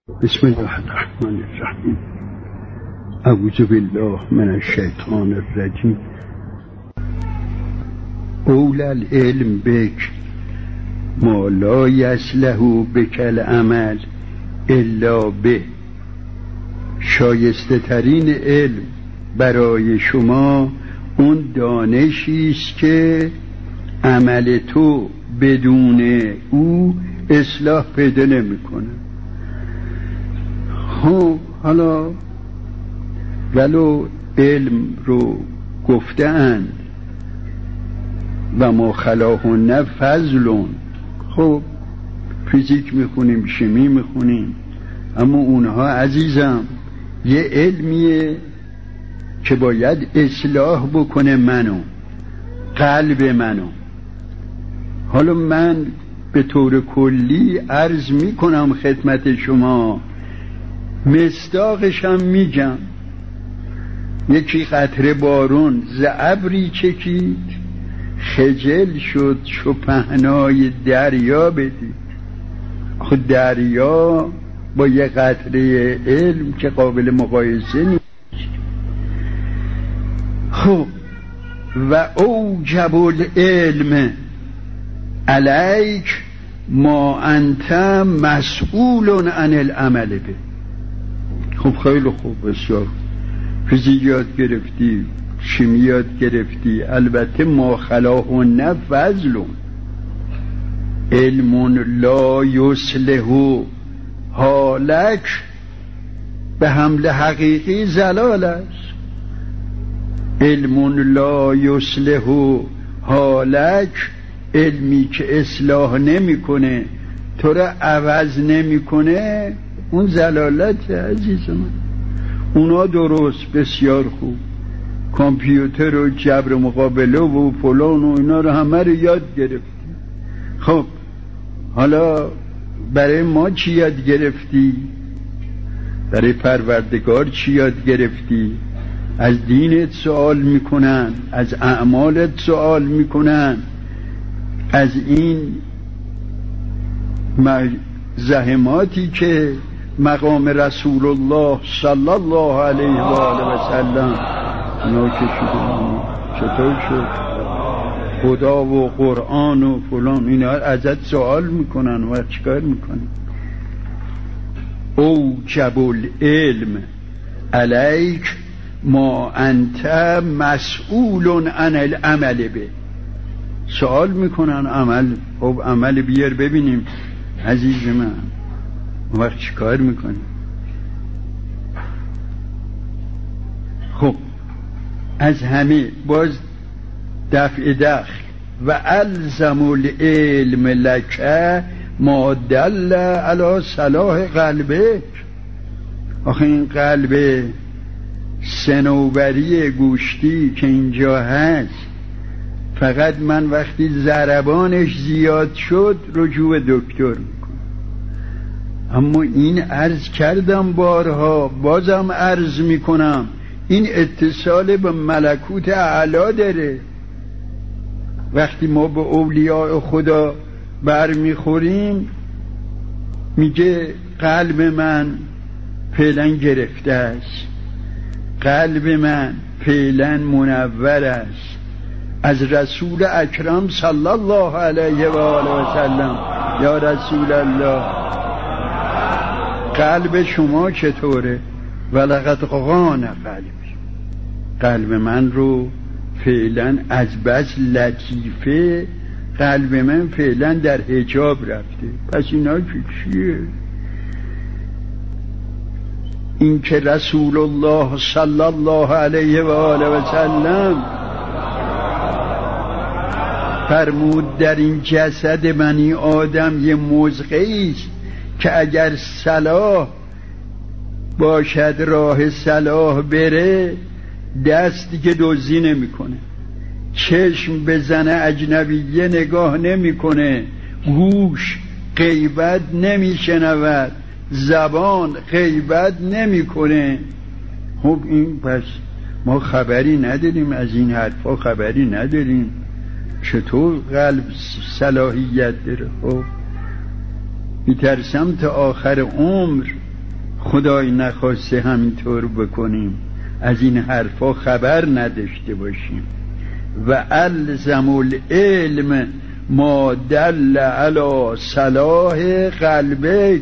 بسم الله الرحمن الرحیم. اعوذ بالله من الشیطان الرجیم. اول العلم بک ما لا یصلح بک العمل الا به. شایسته ترین علم برای شما اون دانشی است که عمل تو بدون او اصلاح پیدا نمیکنه. حالا ولو علم رو گفتن و ما خلاهن فضلون، خب فیزیک میخونیم، شیمی میخونیم، اما اونها عزیزم یه علمیه که باید اصلاح بکنه منو، قلب منو. حالا من به طور کلی عرض میکنم خدمت شما، مصداقش هم میگم. یکی قطره بارون ز ابری چکید، خجل شد چو پهنای دریا بدید. خود دریا با یه قطره علم که قابل مقایسه نیست. خب و اوجب العلم علیک ما انت مسئول عن العمل به. خب خیلی خوب، بسیار. فیزیک یاد گرفتی، شیمی یاد گرفتی، البته ما خلاهن فضلون. علم لا یصلح حالک به حمل حقیقی زلال است. علم لا یصلح حالک، علمی که اصلاح نمیکنه، تو را عوض نمیکنه، اون زلالت عزیز من. اونا درست، بسیار خوب، کامپیوتر و جبر مقابله و فلان و اینا رو همه رو یاد گرفتی. خب حالا برای ما چی یاد گرفتی؟ برای پروردگار چی یاد گرفتی؟ از دینت سوال میکنن، از اعمالت سوال میکنن، از این زحماتی که مقام رسول الله صلی الله علیه و آله و سلم ناکشیده. چطور شد؟ خدا و قرآن و فلان اینا ازت سوال میکنن و چیکار میکنن؟ اوجب العلم علیک ما انت مسئول عن العمل به. سوال میکنن عمل. خب عمل بیار ببینیم عزیز من، وقت چی کار میکنی؟ خب از همه باز دفع دخل و الزم العلم لک ما دل علی صلاح قلبک. آخه این قلب صنوبری گوشتی که اینجا هست، فقط من وقتی ضربانش زیاد شد رجوع دکتر میکنم. اما این عرض کردم بارها، بازم عرض میکنم، این اتصال به ملکوت اعلی داره. وقتی ما به اولیاء خدا برمیخوریم میگه قلب من فعلا گرفته است، قلب من فعلا منور است. از رسول اکرم صلی الله علیه و آله و سلم، یا رسول الله قلب شما چطوره؟ ولقد قان قلب من رو فعلا از بس لطیفه، قلب من فعلا در حجاب رفته. پس اینا چیه؟ این که رسول الله صلی الله علیه و آله و سلم فرمود در این جسد بنی آدم یه مزغه‌ای است که اگر صلاح باشد راه صلاح بره، دست دیگه دزدی نمیکنه، چشم به زن اجنبیه نگاه نمیکنه، گوش غیبت نمیشنود، زبان غیبت نمیکنه. خب این پس ما خبری نداریم از این حرفا، خبری نداریم. چطور قلب صلاحیت داره؟ خب میترسم تا آخر عمر خدای نخواسته همینطور بکنیم، از این حرفا خبر نداشته باشیم. و الزم العلم ما دل علی صلاح قلبک.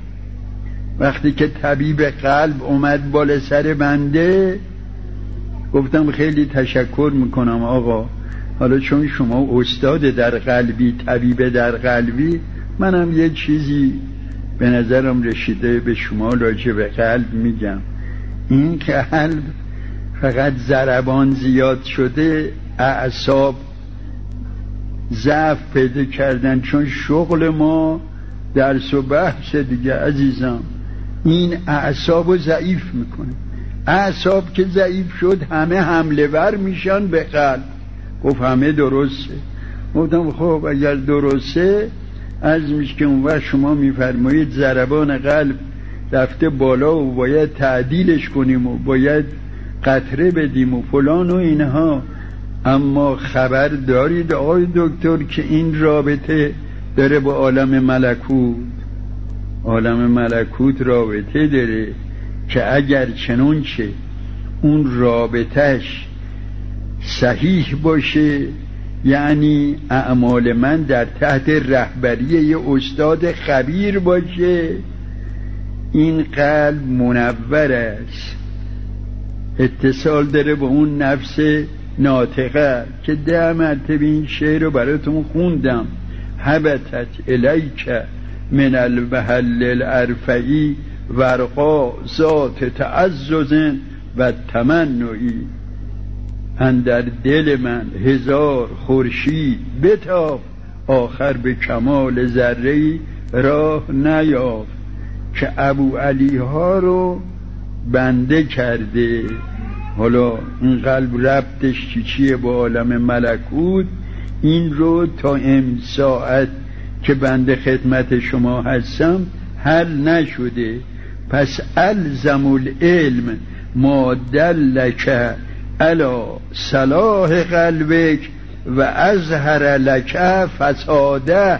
وقتی که طبیب قلب اومد بالا سر بنده، گفتم خیلی تشکر میکنم آقا، حالا چون شما استاد در قلبی، طبیب در قلبی، منم یه چیزی به نظرم رسیده به شما راجع به قلب میگم. این قلب فقط ضربان زیاد شده، اعصاب ضعف پیدا کردن، چون شغل ما درس و بحث دیگه عزیزم. این اعصابو ضعیف میکنه. اعصاب که ضعیف شد همه حمله ور میشن به قلب. گفت همه درسته. گفتم خب اگر درسته عرض میشه که اون وقت شما میفرمایید ضربان قلب رفته بالا و باید تعدیلش کنیم و باید قطره بدیم و فلان و اینها. اما خبر دارید آقای دکتر که این رابطه داره با عالم ملکوت. عالم ملکوت رابطه داره که اگر چنانچه اون رابطهش صحیح باشه، یعنی اعمال من در تحت رهبری یه استاد خبیر باشه، این قلب منور است، اتصال داره با اون نفس ناطقه که 10 مرتبه این شعر رو براتون خوندم. هبتت الیک من المحل الارفعی ورقا ذات تعزز و تمنعی. اندر دل من 1000 خورشید بتاب، آخر به کمال ذره‌ای راه نیافت. که ابو علی ها رو بنده کرده. حالا این قلب ربطش چیه با عالم ملکوت؟ این رو تا این ساعت که بنده خدمت شما هستم حل نشده. پس الزم العلم ما دلک علی صلاح قلبک و اظهر لک فساده.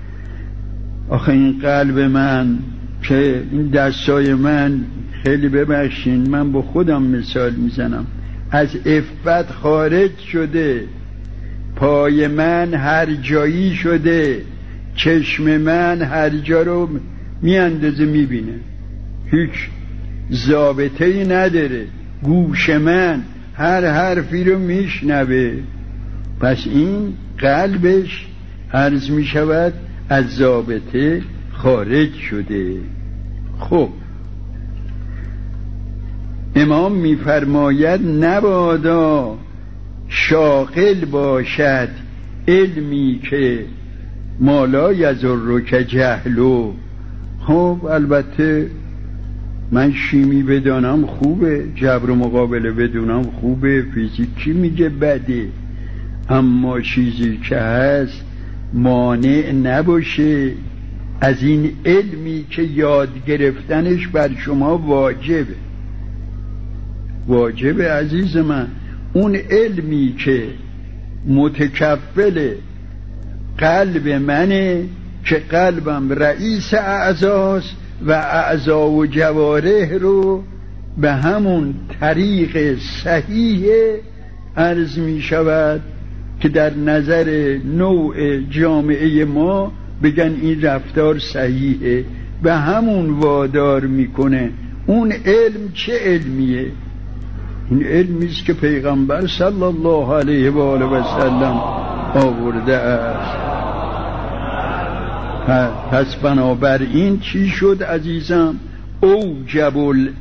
آخه این قلب من که این دستای من، خیلی ببخشین من با خودم مثال میزنم، از عفت خارج شده، پای من هر جایی شده، چشم من هر جا رو میاندازه میبینه، هیچ ضابطه‌ای نداره، گوش من هر حرفی رو میشنوه. پس این قلبش عرض میشود از ضابطه خارج شده. خب امام میفرماید نبادا شاغل باشد علمی که مالا یضرک جهلو. خب البته من شیمی بدانم خوبه، جبر و مقابله بدونم خوبه، فیزیکی میگه بده، اما چیزی که هست مانع نباشه از این علمی که یاد گرفتنش بر شما واجبه. واجبه عزیز من. اون علمی که متکفل قلب منه، که قلبم رئیس اعضاست و اعضا و جوارح رو به همون طریق صحیح عرض می شود که در نظر نوع جامعه ما بگن این رفتار صحیحه، به همون وادار میکنه. اون علم چه علمیه؟ این علمیست که پیغمبر صلی الله علیه و آله و سلم آورده است. پس بنابراین چی شد عزیزم؟ اوجب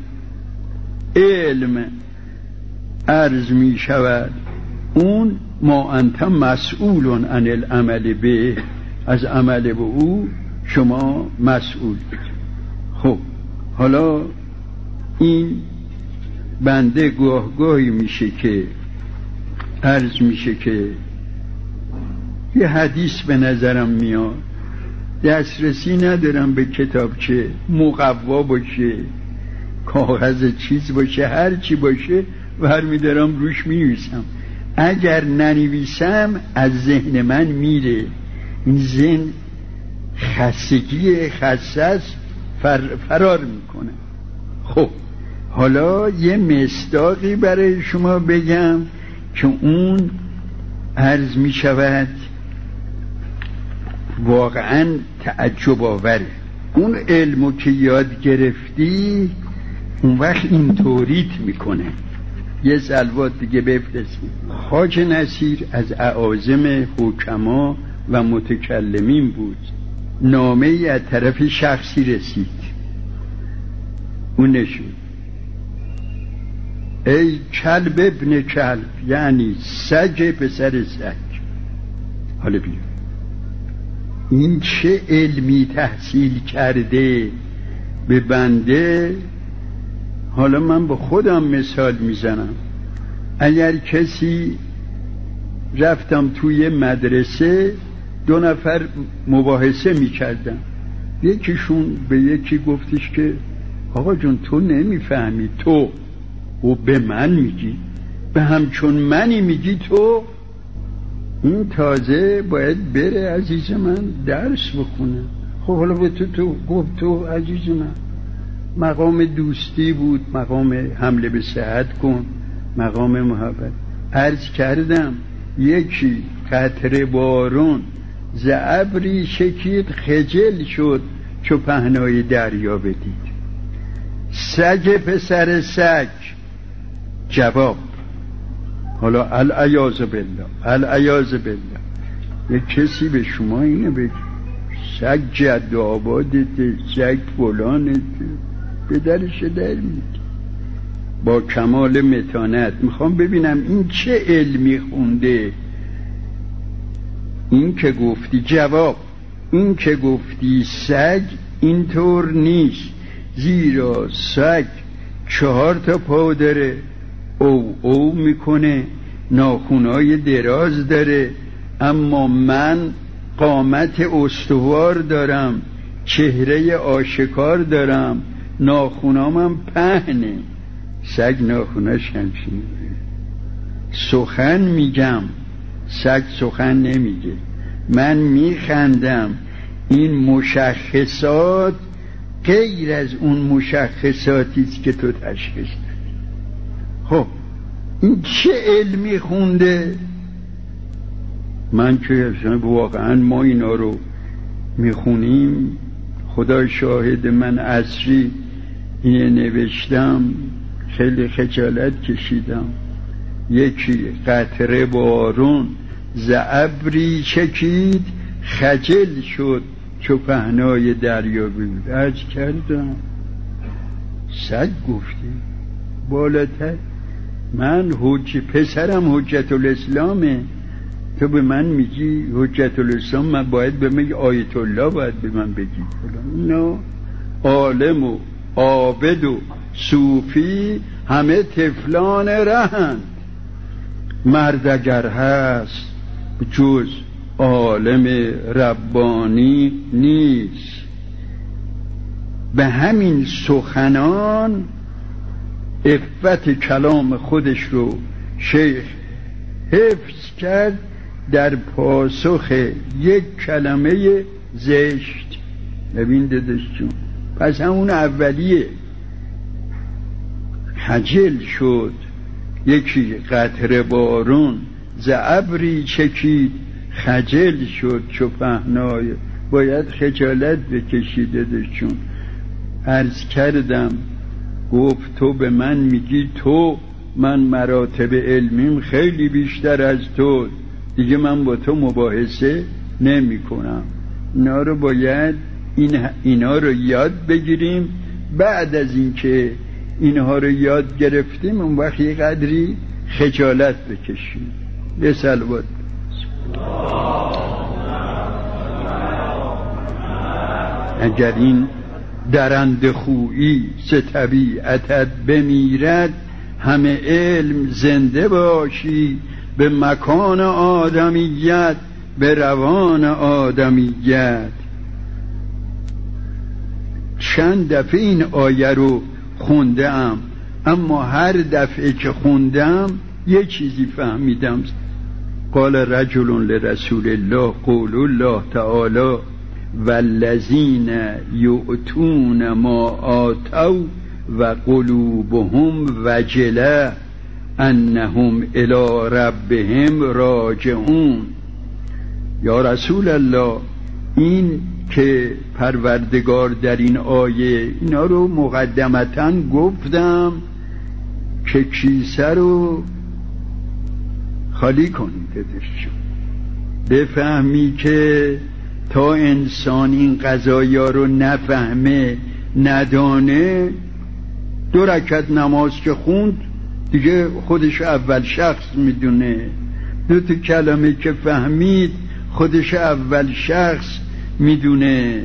العلم عرض می شود اون ما انت مسئول عن العمل به، از عمل به او شما مسئول. خب حالا این بنده گاهی میشه که عرض میشه که یه حدیث به نظرم میاد، دسترسی ندارم به کتابچه مقوا باشه، کاغذ چیز باشه، هر چی باشه برمیدارم روش می‌نویسم. اگر ننویسم از ذهن من میره. این ذهن خستگی خسته فرار میکنه. خب حالا یه مصداقی برای شما بگم که اون عرض می شود واقعا تعجب آوره. اون علمو که یاد گرفتی اون وقت اینطوریت میکنه. یه سلوات دیگه بفرستیم. خواجه نصیر از اعاظم حکما و متکلمین بود. نامه ای از طرف شخصی رسید. اون نشون ای کلب ابن کلب، یعنی سگ پسر سگ. حالا بیا این چه علمی تحصیل کرده به بنده. حالا من با خودم مثال میزنم. اگر کسی رفتم توی مدرسه 2 نفر مباحثه میکردن، یکیشون به یکی گفتش که آقا جون تو نمیفهمی، تو و به من میگی، به همچون منی میگی تو. این تازه باید بره عزیز من درس بخونه. خب حالا به تو گفت تو عزیز من، مقام دوستی بود، مقام حمله به صحت کن، مقام محبت. عرض کردم یکی قطره بارون ز ابری شکید، خجل شد چو پهنای دریا بدید. سگ پسر سگ جواب. حالا العیاذ بالله، العیاذ بالله. یک کسی به شما اینه بگه سگ جد آبادته، سگ فلانته، به درش در میگه. با کمال متانت میخوام ببینم این چه علمی خونده. این که گفتی جواب، این که گفتی سگ اینطور نیست، زیرا سگ 4 پا داره، او میکنه، ناخونای دراز داره، اما من قامت استوار دارم، چهره آشکار دارم، ناخونامم پهنه. سگ ناخوناش همچینه. سخن میگم، سگ سخن نمیگه. من میخندم. این مشخصات غیر از اون مشخصاتیست که تو تشخیص دادی. خب این چه علمی خونده؟ من که واقعا ما اینا رو میخونیم، خدا شاهد من عصری اینه نوشتم، خیلی خجالت کشیدم. یکی قطره بارون ز ابری چکید، خجل شد چو پهنای دریا بود. عرض کردم سگ گفتی بالاتر. من پسرم حجت الاسلامه، تو به من میگی حجت الاسلام، من باید به من آیت الله باید به من بگی فلان. نه، عالم و عابد و صوفی همه طفلان رهند. مرد اگر هست جز عالم ربانی نیست. به همین سخنان عفت کلام خودش رو شیخ حفظ کرد در پاسخ یک کلمه زشت. ببین داداش جون، پس همون اولیه خجل شد. یکی قطره بارون ز ابری چکید، خجل شد چو پهنای. باید خجالت بکشید داداش جون. عرض کردم گفت تو به من میگی تو، من مراتب علمیم خیلی بیشتر از تو، دیگه من با تو مباحثه نمی کنم. اینا رو باید اینا رو یاد بگیریم. بعد از اینکه اینها رو یاد گرفتیم اون وقت یه قدری خجالت بکشیم. به صلوات. اگر این درنده خویی ز طبیعتت بمیرد، همه علم زنده باشی به مکان آدمیت، به روان آدمیت. چند دفعه این آیه رو خوندم، اما هر دفعه که خوندم یه چیزی فهمیدم. قال رجل لرسول الله قول الله تعالی والذین یؤتون ما آتوا و قلوبهم وجله انهم الی ربهم راجعون. یا رسول الله، این که پروردگار در این آیه اینا رو مقدمتاً گفتم که کیسه رو خالی کنید ازش، بفهمی که تا انسان این قضایا رو نفهمه ندانه، 2 رکعت نماز که خوند دیگه خودش اول شخص میدونه، 2 تا کلمه که فهمید خودش اول شخص میدونه.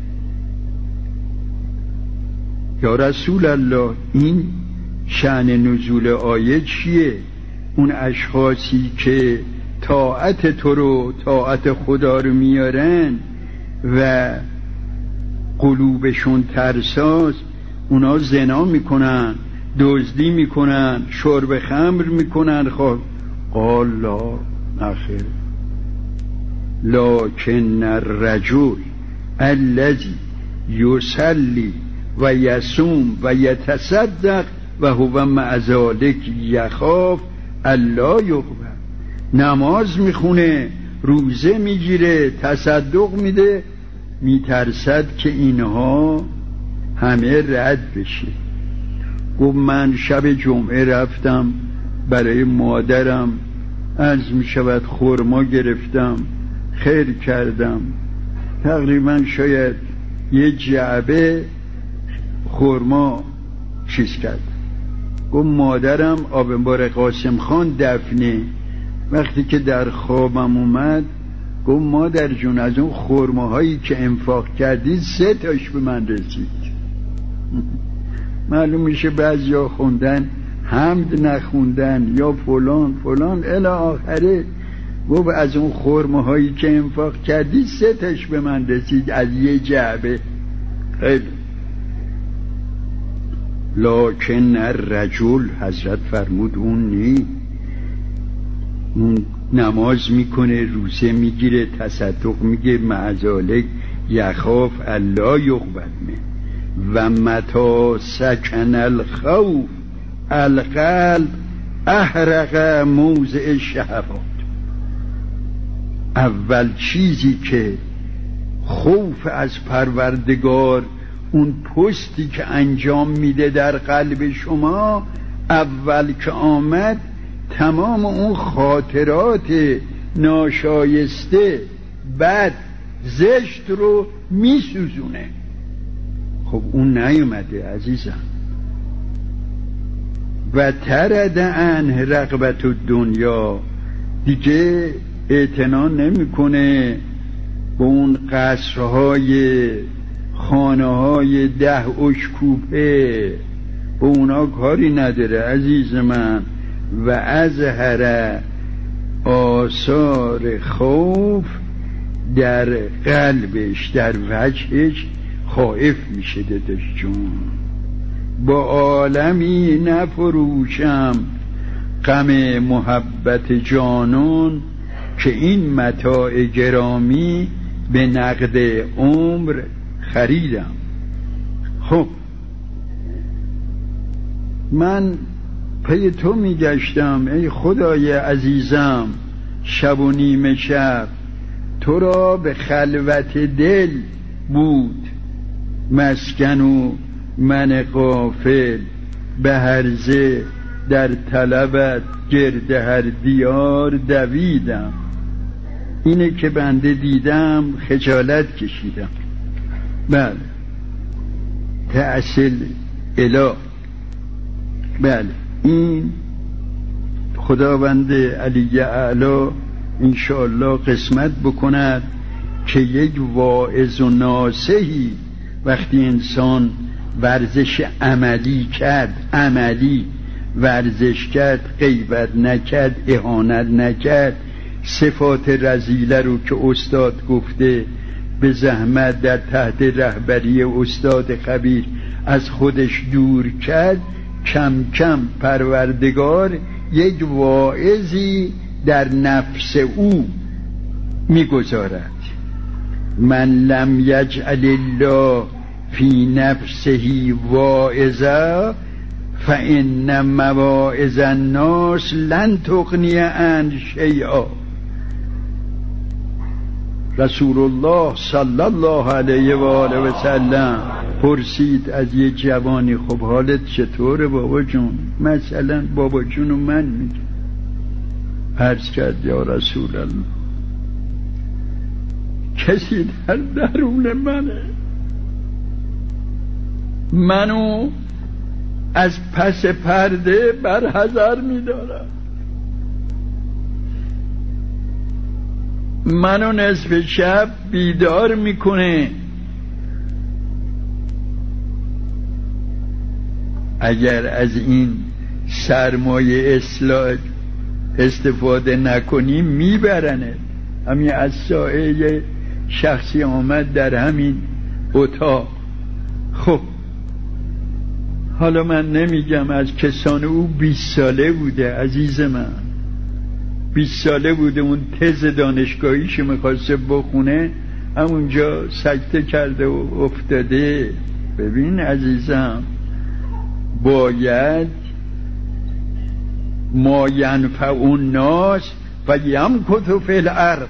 یا رسول الله، این شأن نزول آیه چیه؟ اون اشخاصی که طاعت تو رو، طاعت خدا رو میارن و قلوبشون ترساست، اونا زنا میکنن، دزدی میکنن، شرب خمر میکنن. خب قال لا، نخیر، لکن الرجل الذی یصلی و یصوم و یتصدق و هو مع ذلک یخاف الا یقبل. نماز میخونه، روزه میگیره، تصدق میده، میترسد که اینها همه رد بشه. گفت من شب جمعه رفتم برای مادرم، عرض میشود خرما گرفتم، خیر کردم، تقریبا شاید 1 جعبه خرما چیز کرد. گفت مادرم آبنبار قاسم خان دفنه، وقتی که در خوابم اومد گفت مادر جون از اون خرماهایی که انفاق کردی 3 تاش به من رسید. معلوم میشه بعضیا خوندن حمد نخوندن یا فلان فلان الی آخره. گفت از اون خرماهایی که انفاق کردی 3 تاش به من رسید از 1 جعبه. خیلی. لکن الرجل، حضرت فرمود اون نی، اون نماز میکنه، روزه میگیره، تصدق میگه، مع ذلک یخاف الا یقبل منه و متی سکن الخوف القلب احرق موضع الشهوات. اول چیزی که خوف از پروردگار، اون پستی که انجام میده در قلب شما، اول که آمد تمام اون خاطرات ناشایسته، بد، زشت رو میسوزونه. خب اون نیومده عزیزم. و ترد عنه رغبت الدنیا، دیگه اعتنا نمیکنه به اون قصرهای، خانه‌های 10 اشکوفه، به اونا کاری نداره عزیز من. و اظهر آثار خوف در قلبش، در وجهش خائف میشه. داداش جون، با عالمی نفروشم غم محبت جانون، که این متاع گرامی به نقد عمر خریدم. خب من پی تو میگشتم ای خدای عزیزم، شب و نیمه شب تو را به خلوت دل بود مسکن و من غافل، به هرزه در طلبت گرد هر دیار دویدم. اینه که بنده دیدم خجالت کشیدم. بله، تأصیل اله. بله، این خداوند علی اعلی انشاءالله قسمت بکند که یک واعظ و ناصحی وقتی انسان ورزش عملی کرد، عملی ورزش کرد، غیبت نکرد، اهانت نکرد، صفات رذیله رو که استاد گفته به زحمت در تحت رهبری استاد خبیر از خودش دور کرد، کم کم پروردگار یک واعظی در نفس او میگذارد. من لم یجعل الله فی نفسه واعظا فإن مواعظ الناس لن تغنی عنه شیئا. رسول الله صلی الله علیه و آله و سلم پرسید از یه جوانی خب حالت چطوره بابا جون؟ مثلا بابا جونو من میگم. عرض کرد یا رسول الله کسی در درون منو از پس پرده برحذر می‌دارم، منو نصف شب بیدار میکنه. اگر از این سرمایه اصلاح استفاده نکنی میبرنه. همین از سایه شخصی آمد در همین اتاق. خب حالا من نمیگم از کسان او 20 ساله بوده عزیز من، 20 ساله بوده، اون تز دانشگاهیشو میخواسته بخونه همونجا سکته کرده و افتاده. ببین عزیزم باید ما ینفع الناس و یمکث فی الارض.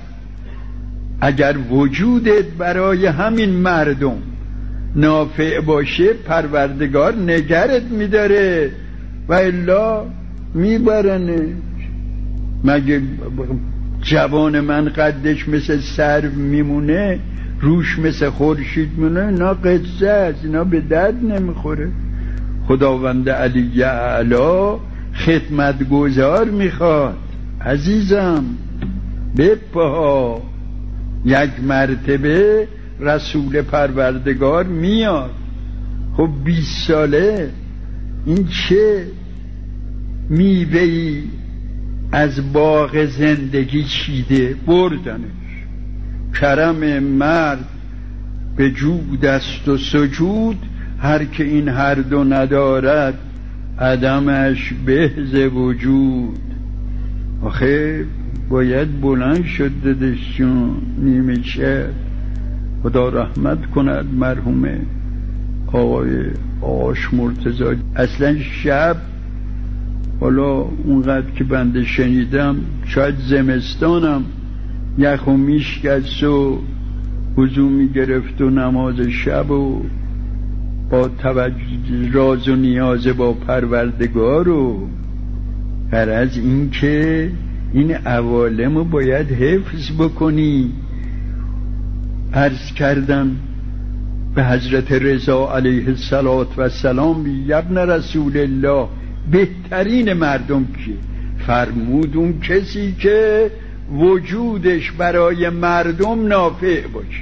اگر وجودت برای همین مردم نافع باشه پروردگار نگرت میداره و الا میبرنه. مگه جوان من قدش مثل سرو میمونه، روش مثل خورشید میمونه؟ اینا قصه است، اینا به درد نمیخوره. خداوند علی اعلی خدمتگزار میخواد عزیزم. بپا یک مرتبه رسول پروردگار میاد. خب 20 ساله این چه میوه‌ای از باغ زندگی چیده بردنش. کرم مرد به جود است و سجود، هر که این هر دو ندارد عدمش بهز وجود. آخه باید بلند شد ددشون نیمه شب. خدا رحمت کند مرحوم آقای آش مرتضی. اصلا شب حالا اونقدر که بنده شنیدم شاید زمستانم یخ و میشکست و وضو میگرفت و نماز شب و با توجه راز و نیاز با پروردگار و غرض این که این عوالمو باید حفظ بکنی. عرض کردم به حضرت رضا علیه السلام ابن رسول الله بهترین مردم که فرمود اون کسی که وجودش برای مردم نافع باشه.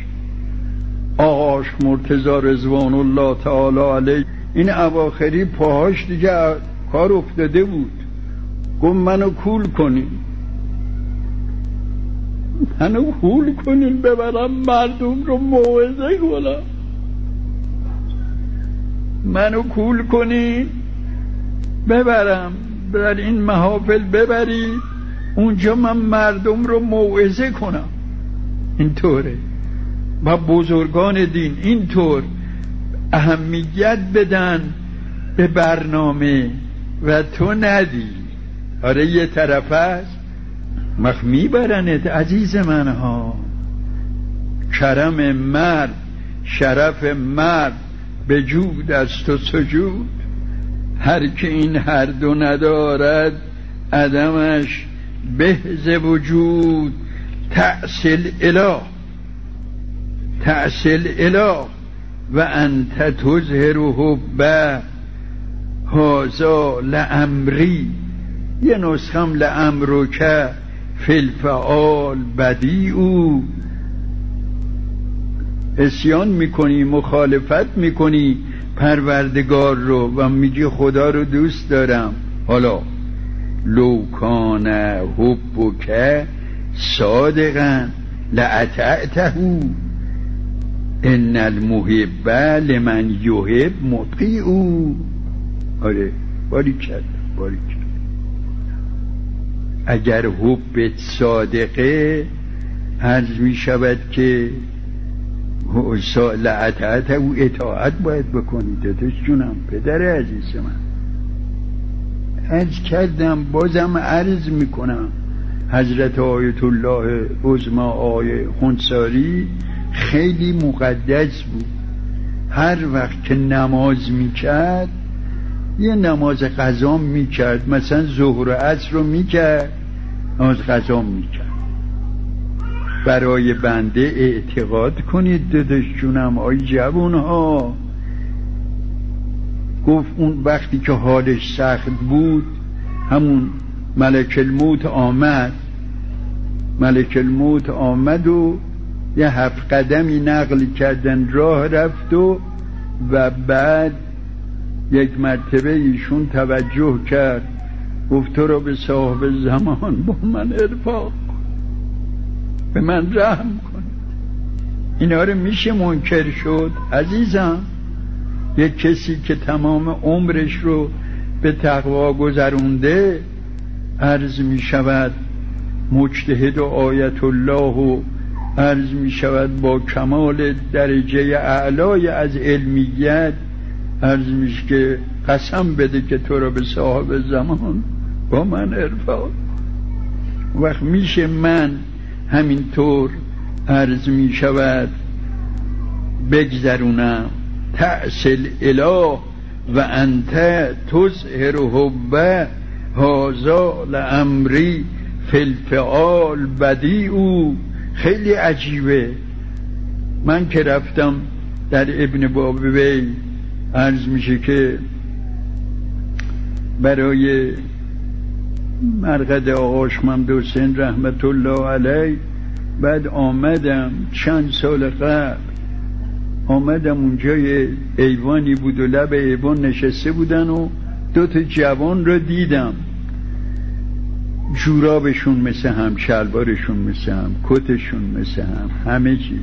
آقاش مرتضی رضوان الله تعالی علیه این اواخری پاهاش دیگه کار افتاده بود. گفت منو کول کنین، منو کول کنین ببرم مردم رو موعظه کنم، منو کول کنین ببرم در این محافل ببری اونجا من مردم رو موعظه کنم. اینطوره و بزرگان دین اینطور اهمیت بدن به برنامه و تو ندی. آره یه طرف است میبرنت عزیز من ها. کرم مرد شرف مرد به جود است و سجود، هر که این هر دو ندارد عدمش بهز وجود. تأصل اله و انت تظهر حبه هذا لامری. یه نسخم لامرک فی الفعال بدیع. عصیان میکنی، مخالفت میکنی پروردگار رو و میگی خدا رو دوست دارم. حالا لو کان حبک صادقا لاطعته ان المحب لمن یحب مطیع. آره باریکلا. اگر حبت صادقه عرض می شود که لعطعت او اطاعت باید بکنی. داداش جونم، پدر عزیز من، عرض کردم بازم عرض میکنم، حضرت آیت الله عظمی آیه خونساری خیلی مقدس بود. هر وقت که نماز میکرد، یه نماز قضا میکرد، مثلا ظهر و عصر رو میکرد، نماز قضا میکرد. برای بنده اعتقاد کنید داداش جونم، آی جوان ها، گفت اون وقتی که حالش سخت بود، همون ملک الموت آمد و یه 7 قدمی نقل کردن، راه رفت و بعد یک مرتبه ایشون توجه کرد، گفت تو رو به صاحب زمان با من ارفاق کن، به من رحم کن. اینا رو میشه منکر شد عزیزم؟ یک کسی که تمام عمرش رو به تقوا گذرونده، عرض می شود مجتهد و آیت الله، و عرض می شود با کمال درجه اعلای از علمیت، عرض میشه که قسم بده که تو رو به صاحب زمان با من ارفاق. وقت میشه من همینطور عرض می شود بگذرونم تأصل اله و انت تظهر حبه، هذا لامری فی الفعال بدیع. خیلی عجیبه. من که رفتم در ابن بابوی، عرض میشه که برای مرقد آقا محمد حسین رحمت الله علیه، بعد آمدم چند سال قبل، آمدم اونجا یه ایوانی بود و لب ایوان نشسته بودن و 2 جوان رو دیدم، جورابشون مثل هم، شلوارشون مثل هم، کتشون مثل هم، همه چی.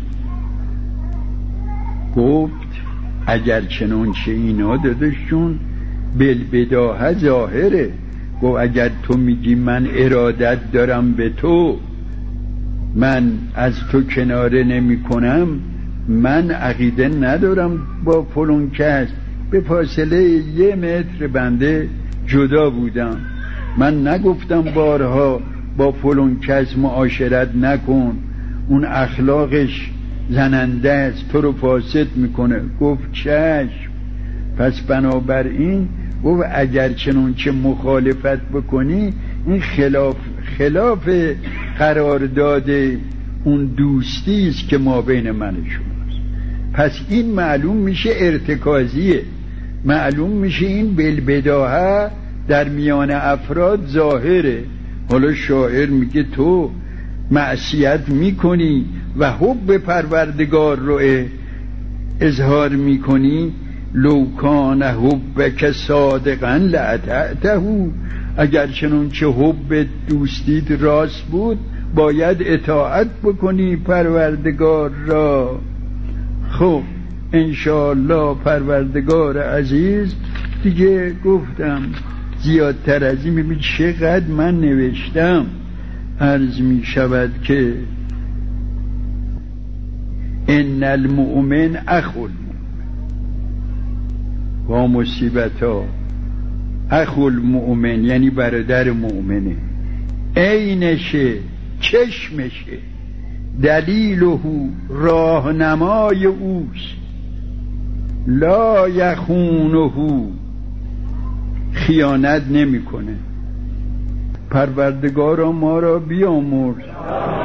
گفت اگر چنانچه اینا داداشون بالبداهه ظاهره. گفت اگر تو میگی من ارادت دارم به تو، من از تو کناره نمی کنم، من عقیده ندارم با فلان کس، به فاصله 1 متر بنده جدا بودم. من نگفتم بارها با فلان کس معاشرت نکن، اون اخلاقش زننده است، تو رو فاسد میکنه. گفت چشم. پس بنابراین گفت اگر چنانچه مخالفت بکنی، این خلاف قرارداد اون دوستی است که ما بین من و شماست. پس این معلوم میشه ارتکازیه، معلوم میشه این بالبداهه در میان افراد ظاهره. حالا شاعر میگه تو معصیت میکنی و حب پروردگار رو اظهار میکنی، لو کان حبک صادقا لأطعته، اگر چنانچه حب دوستیت راست بود باید اطاعت بکنی پروردگار را. خب انشاءالله پروردگار عزیز، دیگه گفتم زیادتر از این، ببین چقدر من نوشتم. عرض می شود که ان المؤمن اخو المؤمن با مصیبت ها، اخو المؤمن یعنی برادر مؤمنه، عینشه، چشمشه، دلیله، راهنمای اوست، لا یخونه، خیانت نمیکنه. پروردگارا ما را بیامرز.